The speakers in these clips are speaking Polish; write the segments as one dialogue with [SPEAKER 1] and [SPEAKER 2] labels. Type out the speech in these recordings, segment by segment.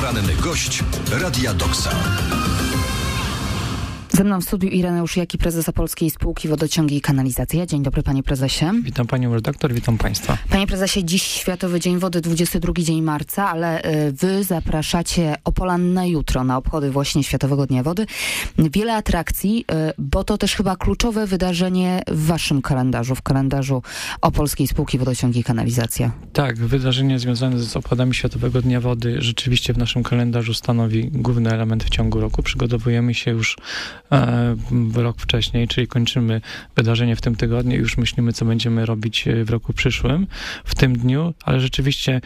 [SPEAKER 1] Poranny gość Radia Doksa.
[SPEAKER 2] Ze mną w studiu Ireneusz Jaki, prezes Opolskiej Spółki Wodociągi i Kanalizacja. Dzień dobry, panie prezesie.
[SPEAKER 3] Witam panią redaktor, witam państwa.
[SPEAKER 2] Panie prezesie, dziś Światowy Dzień Wody, 22 dzień marca, ale wy zapraszacie Opolan na jutro, na obchody właśnie Światowego Dnia Wody. Wiele atrakcji, bo to też chyba kluczowe wydarzenie w waszym kalendarzu, w kalendarzu Opolskiej Spółki Wodociągi i Kanalizacja.
[SPEAKER 3] Tak, wydarzenie związane z obchodami Światowego Dnia Wody rzeczywiście w naszym kalendarzu stanowi główny element w ciągu roku. Przygotowujemy się już rok wcześniej, czyli kończymy wydarzenie w tym tygodniu i już myślimy, co będziemy robić w roku przyszłym, w tym dniu, ale rzeczywiście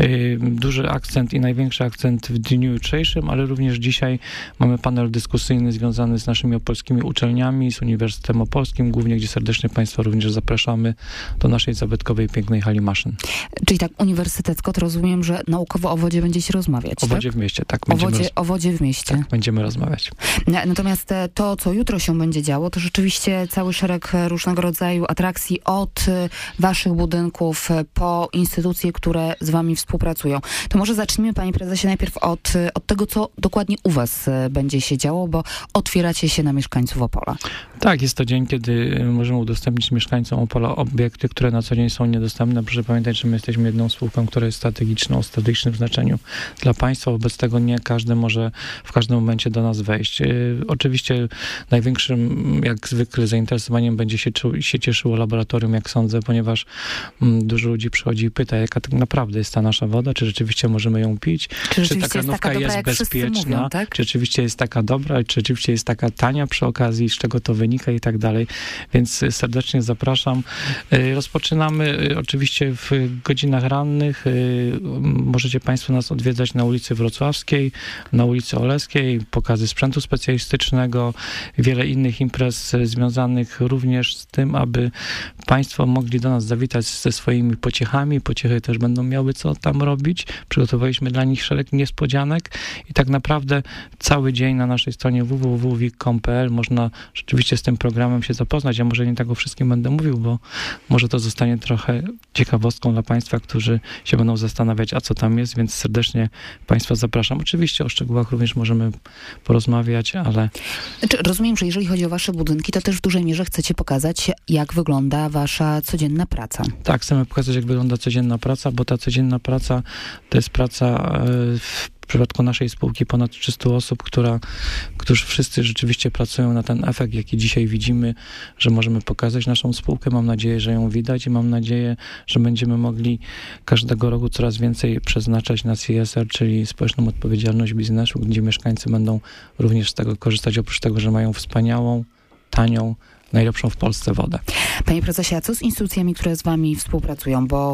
[SPEAKER 3] duży akcent i największy akcent w dniu jutrzejszym, ale również dzisiaj mamy panel dyskusyjny związany z naszymi opolskimi uczelniami, z Uniwersytetem Opolskim, głównie, gdzie serdecznie państwa również zapraszamy do naszej zabytkowej, pięknej hali maszyn.
[SPEAKER 2] Czyli tak uniwersytecko, to rozumiem, że naukowo o wodzie będziecie rozmawiać,
[SPEAKER 3] O wodzie
[SPEAKER 2] tak?
[SPEAKER 3] w mieście, tak.
[SPEAKER 2] O wodzie w mieście.
[SPEAKER 3] Tak, będziemy rozmawiać.
[SPEAKER 2] Natomiast to, co jutro się będzie działo, to rzeczywiście cały szereg różnego rodzaju atrakcji od waszych budynków po instytucje, które z wami współpracują. To może zacznijmy, panie prezesie, najpierw od tego, co dokładnie u was będzie się działo, bo otwieracie się na mieszkańców Opola.
[SPEAKER 3] Tak, jest to dzień, kiedy możemy udostępnić mieszkańcom Opola obiekty, które na co dzień są niedostępne. Proszę pamiętać, że my jesteśmy jedną spółką, która jest strategiczną, o strategicznym znaczeniu dla państwa. Wobec tego nie każdy może w każdym momencie do nas wejść. Oczywiście największym, jak zwykle, zainteresowaniem będzie się cieszyło laboratorium, jak sądzę, ponieważ dużo ludzi przychodzi i pyta, jaka tak naprawdę jest ta nasza woda, czy rzeczywiście możemy ją pić, czy ta kranówka jest bezpieczna, mówią, tak? Czy rzeczywiście jest taka dobra, czy rzeczywiście jest taka tania przy okazji, z czego to wynika i tak dalej. Więc serdecznie zapraszam. Rozpoczynamy oczywiście w godzinach rannych. Możecie państwo nas odwiedzać na ulicy Wrocławskiej, na ulicy Oleskiej, pokazy sprzętu specjalistycznego, wiele innych imprez związanych również z tym, aby państwo mogli do nas zawitać ze swoimi pociechami. Pociechy też będą miały co tam robić. Przygotowaliśmy dla nich szereg niespodzianek i tak naprawdę cały dzień na naszej stronie www.wik.com.pl można rzeczywiście z tym programem się zapoznać. Ja może nie tak o wszystkim będę mówił, bo może to zostanie trochę ciekawostką dla państwa, którzy się będą zastanawiać, a co tam jest, więc serdecznie państwa zapraszam. Oczywiście o szczegółach również możemy porozmawiać, ale...
[SPEAKER 2] Rozumiem, że jeżeli chodzi o wasze budynki, to też w dużej mierze chcecie pokazać, jak wygląda wasza codzienna praca. Tak,
[SPEAKER 3] chcemy pokazać, jak wygląda codzienna praca, bo ta codzienna praca to jest praca w przypadku naszej spółki ponad 300 osób, którzy wszyscy rzeczywiście pracują na ten efekt, jaki dzisiaj widzimy, że możemy pokazać naszą spółkę. Mam nadzieję, że ją widać i mam nadzieję, że będziemy mogli każdego roku coraz więcej przeznaczać na CSR, czyli społeczną odpowiedzialność biznesu, gdzie mieszkańcy będą również z tego korzystać, oprócz tego, że mają wspaniałą, tanią, najlepszą w Polsce wodę.
[SPEAKER 2] Panie prezesie, a co z instytucjami, które z wami współpracują? Bo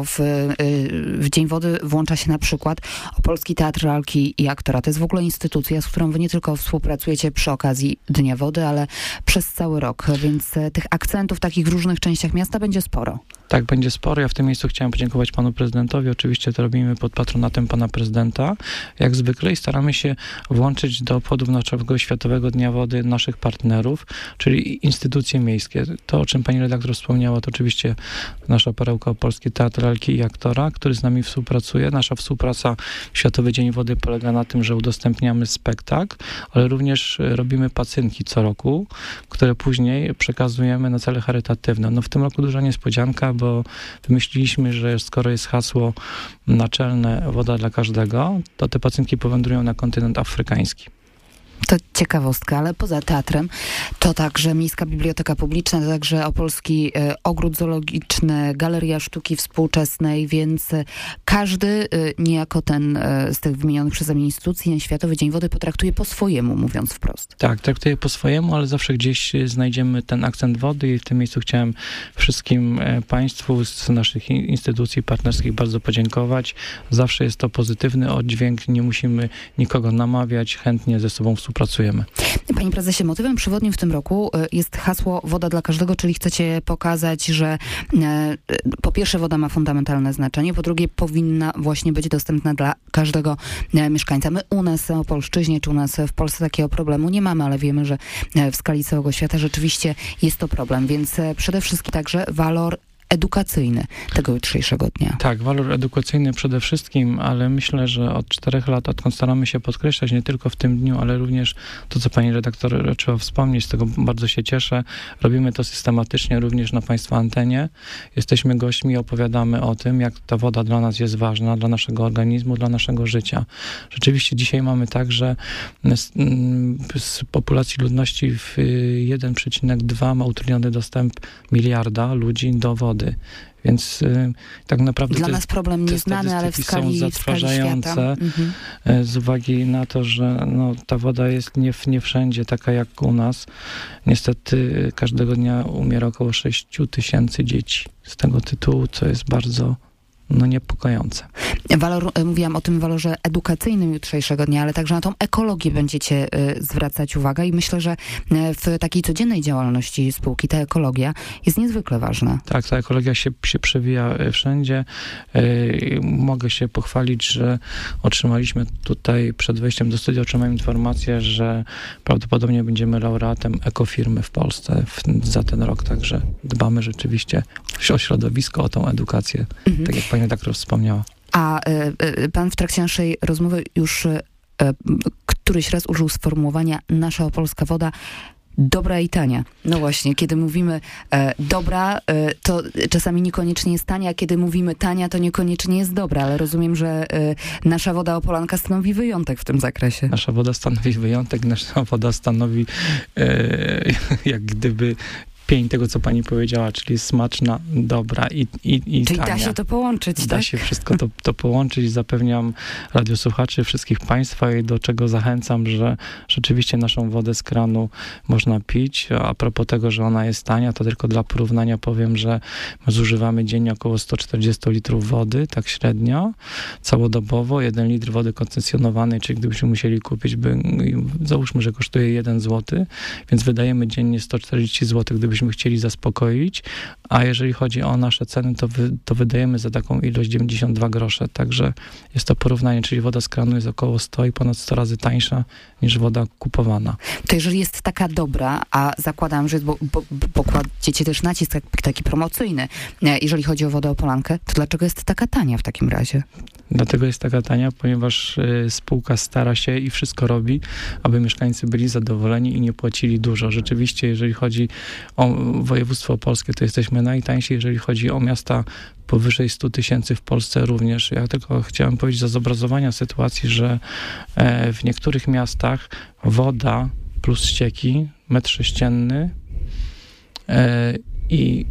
[SPEAKER 2] w Dzień Wody włącza się na przykład Opolski Teatr Lalki i Aktora. To jest w ogóle instytucja, z którą wy nie tylko współpracujecie przy okazji Dnia Wody, ale przez cały rok. Więc tych akcentów takich w różnych częściach miasta będzie sporo.
[SPEAKER 3] Tak, będzie sporo. Ja w tym miejscu chciałem podziękować panu prezydentowi. Oczywiście to robimy pod patronatem pana prezydenta, jak zwykle, i staramy się włączyć do obchodów naszego Światowego Dnia Wody naszych partnerów, czyli instytucje miejskie. To, o czym pani redaktor wspomniała, to oczywiście nasza perełka Opolski Teatr Lalki i Aktora, który z nami współpracuje. Nasza współpraca w Światowy Dzień Wody polega na tym, że udostępniamy spektakl, ale również robimy pacynki co roku, które później przekazujemy na cele charytatywne. No w tym roku duża niespodzianka, bo wymyśliliśmy, że skoro jest hasło naczelne woda dla każdego, to te pacynki powędrują na kontynent afrykański.
[SPEAKER 2] To ciekawostka, ale poza teatrem to także Miejska Biblioteka Publiczna, to także Opolski Ogród Zoologiczny, Galeria Sztuki Współczesnej, więc każdy niejako ten z tych wymienionych przeze mnie instytucji Światowy Dzień Wody potraktuje po swojemu, mówiąc wprost.
[SPEAKER 3] Tak, traktuje po swojemu, ale zawsze gdzieś znajdziemy ten akcent wody i w tym miejscu chciałem wszystkim państwu z naszych instytucji partnerskich bardzo podziękować. Zawsze jest to pozytywny oddźwięk, nie musimy nikogo namawiać, chętnie ze sobą współpracujemy.
[SPEAKER 2] Panie prezesie, motywem przewodnim w tym roku jest hasło woda dla każdego, czyli chcecie pokazać, że po pierwsze woda ma fundamentalne znaczenie, po drugie powinna właśnie być dostępna dla każdego mieszkańca. My u nas w Opolszczyźnie, czy u nas w Polsce takiego problemu nie mamy, ale wiemy, że w skali całego świata rzeczywiście jest to problem, więc przede wszystkim także walor edukacyjny tego jutrzejszego dnia.
[SPEAKER 3] Tak, walor edukacyjny przede wszystkim, ale myślę, że od 4 lat, odkąd staramy się podkreślać nie tylko w tym dniu, ale również to, co pani redaktor raczyła wspomnieć, z tego bardzo się cieszę. Robimy to systematycznie również na państwa antenie. Jesteśmy gośćmi i opowiadamy o tym, jak ta woda dla nas jest ważna, dla naszego organizmu, dla naszego życia. Rzeczywiście dzisiaj mamy tak, że z populacji ludności w 1,2 ma utrudniony dostęp miliarda ludzi do wody. Więc tak naprawdę
[SPEAKER 2] dla nas problem nieznany, ale w skali
[SPEAKER 3] zatrważające z uwagi na to, że ta woda jest nie wszędzie taka jak u nas. Niestety każdego dnia umiera około 6 000 dzieci z tego tytułu, co jest bardzo niepokojące.
[SPEAKER 2] Mówiłam o tym walorze edukacyjnym jutrzejszego dnia, ale także na tą ekologię będziecie zwracać uwagę i myślę, że w takiej codziennej działalności spółki ta ekologia jest niezwykle ważna.
[SPEAKER 3] Tak, ta ekologia się przewija wszędzie. Mogę się pochwalić, że otrzymaliśmy tutaj przed wejściem do studia, otrzymałem informację, że prawdopodobnie będziemy laureatem ekofirmy w Polsce za ten rok, także dbamy rzeczywiście o środowisko, o tą edukację, tak jak pani redaktor wspomniała.
[SPEAKER 2] A pan w trakcie naszej rozmowy już któryś raz użył sformułowania nasza opolska woda dobra i tania. No właśnie, kiedy mówimy dobra, to czasami niekoniecznie jest tania, a kiedy mówimy tania, to niekoniecznie jest dobra, ale rozumiem, że nasza woda opolanka stanowi wyjątek w tym zakresie.
[SPEAKER 3] Nasza woda stanowi wyjątek, nasza woda stanowi jak gdyby pień tego, co pani powiedziała, czyli smaczna, dobra i
[SPEAKER 2] czyli
[SPEAKER 3] tania.
[SPEAKER 2] Da się to połączyć,
[SPEAKER 3] Da się wszystko to połączyć. Zapewniam radiosłuchaczy, wszystkich państwa i do czego zachęcam, że rzeczywiście naszą wodę z kranu można pić. A propos tego, że ona jest tania, to tylko dla porównania powiem, że zużywamy dziennie około 140 litrów wody, tak średnio, całodobowo. 1 litr wody koncesjonowanej, czyli gdybyśmy musieli kupić, załóżmy, że kosztuje 1 zł, więc wydajemy dziennie 140 zł, gdybyśmy chcieli zaspokoić, a jeżeli chodzi o nasze ceny, to wydajemy za taką ilość 92 grosze, także jest to porównanie, czyli woda z kranu jest około 100 i ponad 100 razy tańsza niż woda kupowana.
[SPEAKER 2] To jeżeli jest taka dobra, a zakładam, że bo kładziecie też nacisk taki promocyjny, jeżeli chodzi o wodę opolankę, to dlaczego jest taka tania w takim razie?
[SPEAKER 3] Dlatego jest taka tania, ponieważ spółka stara się i wszystko robi, aby mieszkańcy byli zadowoleni i nie płacili dużo. Rzeczywiście, jeżeli chodzi o województwo opolskie, to jesteśmy najtańsi, jeżeli chodzi o miasta powyżej 100 000 w Polsce również. Ja tylko chciałem powiedzieć za zobrazowania sytuacji, że w niektórych miastach woda plus ścieki, metr sześcienny i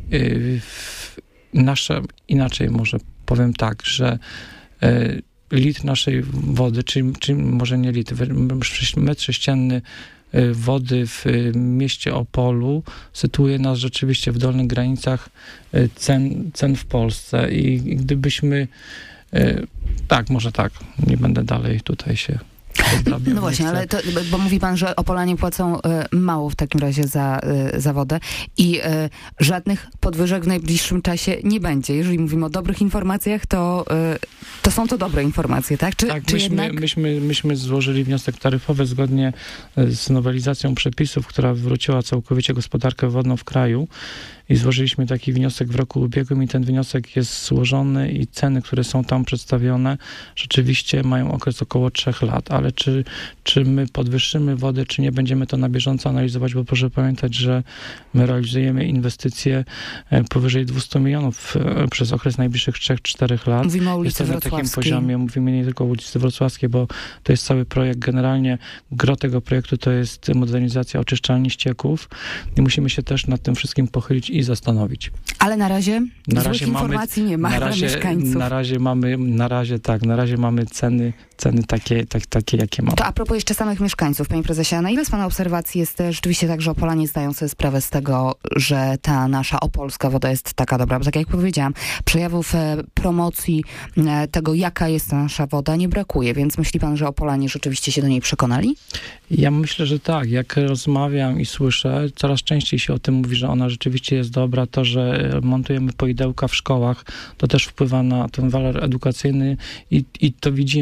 [SPEAKER 3] inaczej może powiem tak, że litr naszej wody, czy może nie litr, metr sześcienny wody w mieście Opolu sytuuje nas rzeczywiście w dolnych granicach cen w Polsce i gdybyśmy może nie będę dalej tutaj się
[SPEAKER 2] No właśnie, ale bo mówi pan, że Opolanie płacą mało w takim razie za wodę i żadnych podwyżek w najbliższym czasie nie będzie. Jeżeli mówimy o dobrych informacjach, to są to dobre informacje, tak?
[SPEAKER 3] Myśmy złożyli wniosek taryfowy zgodnie z nowelizacją przepisów, która wywróciła całkowicie gospodarkę wodną w kraju i złożyliśmy taki wniosek w roku ubiegłym i ten wniosek jest złożony i ceny, które są tam przedstawione, rzeczywiście mają okres około 3 lat, ale czy my podwyższymy wodę, czy nie, będziemy to na bieżąco analizować, bo proszę pamiętać, że my realizujemy inwestycje powyżej 200 milionów przez okres najbliższych 3-4 lat.
[SPEAKER 2] Mówimy o ulicy
[SPEAKER 3] Wrocławskiej. Na takim poziomie, mówimy nie tylko o ulicy Wrocławskiej, bo to jest cały projekt. Generalnie gro tego projektu to jest modernizacja oczyszczalni ścieków i musimy się też nad tym wszystkim pochylić i zastanowić.
[SPEAKER 2] Ale na razie złych informacji nie ma dla mieszkańców.
[SPEAKER 3] Na razie mamy ceny takie, jakie mamy.
[SPEAKER 2] To a propos jeszcze samych mieszkańców, panie prezesie, na ile z pana obserwacji jest rzeczywiście tak, że Opolanie zdają sobie sprawę z tego, że ta nasza opolska woda jest taka dobra? Bo tak jak powiedziałam, przejawów promocji tego, jaka jest ta nasza woda, nie brakuje, więc myśli pan, że Opolanie rzeczywiście się do niej przekonali?
[SPEAKER 3] Ja myślę, że tak. Jak rozmawiam i słyszę, coraz częściej się o tym mówi, że ona rzeczywiście jest dobra. To, że montujemy poidełka w szkołach, to też wpływa na ten walor edukacyjny i to widzimy.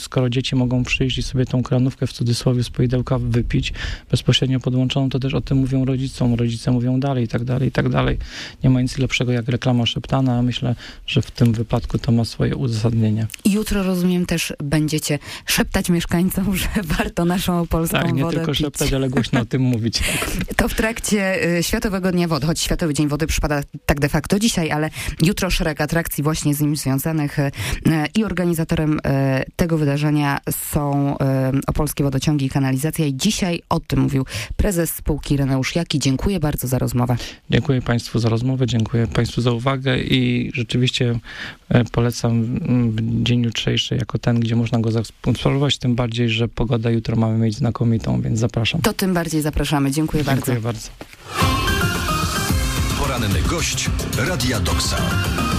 [SPEAKER 3] skoro dzieci mogą przyjść i sobie tą kranówkę w cudzysłowie z poidełka wypić bezpośrednio podłączoną, to też o tym mówią rodzicom. Rodzice mówią dalej, i tak dalej, i tak dalej. Nie ma nic lepszego jak reklama szeptana, a myślę, że w tym wypadku to ma swoje uzasadnienie.
[SPEAKER 2] Jutro, rozumiem, też będziecie szeptać mieszkańcom, że warto naszą opolską wodę pić.
[SPEAKER 3] Tak, nie tylko szeptać, ale głośno o tym mówić.
[SPEAKER 2] To w trakcie Światowego Dnia Wody, choć Światowy Dzień Wody przypada tak de facto dzisiaj, ale jutro szereg atrakcji właśnie z nim związanych i organizatorem tego wydarzenia są Opolskie Wodociągi i Kanalizacja i dzisiaj o tym mówił prezes spółki Ireneusz Jaki. Dziękuję bardzo za rozmowę.
[SPEAKER 3] Dziękuję Państwu za rozmowę, dziękuję Państwu za uwagę i rzeczywiście polecam dzień jutrzejszy jako ten, gdzie można go zaobserwować, tym bardziej, że pogodę jutro mamy mieć znakomitą, więc zapraszam.
[SPEAKER 2] To tym bardziej zapraszamy. Dziękuję bardzo.
[SPEAKER 3] Dziękuję bardzo.
[SPEAKER 1] Poranny gość Radia Doksa.